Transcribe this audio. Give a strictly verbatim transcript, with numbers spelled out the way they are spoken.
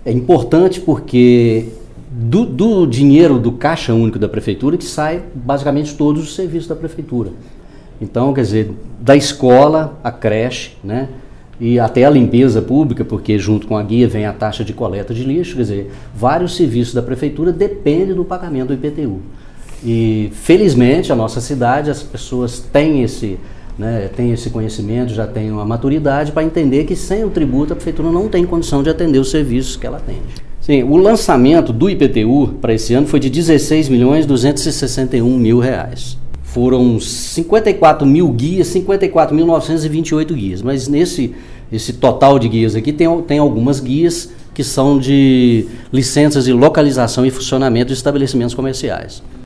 É importante porque do, do dinheiro do Caixa Único da Prefeitura que sai basicamente todos os serviços da Prefeitura. Então, quer dizer, da escola, a creche, né? E até a limpeza pública, porque junto com a guia vem a taxa de coleta de lixo, quer dizer, vários serviços da Prefeitura dependem do pagamento do I P T U. E, felizmente, a nossa cidade, as pessoas têm esse, né, têm esse conhecimento, já têm uma maturidade para entender que sem o tributo a Prefeitura não tem condição de atender os serviços que ela atende. Sim, o lançamento do I P T U para esse ano foi de dezesseis milhões duzentos e sessenta e um mil reais. Foram cinquenta e quatro mil guias, cinquenta e quatro mil novecentos e vinte e oito guias, mas nesse esse total de guias aqui tem, tem algumas guias que são de licenças de localização e funcionamento de estabelecimentos comerciais.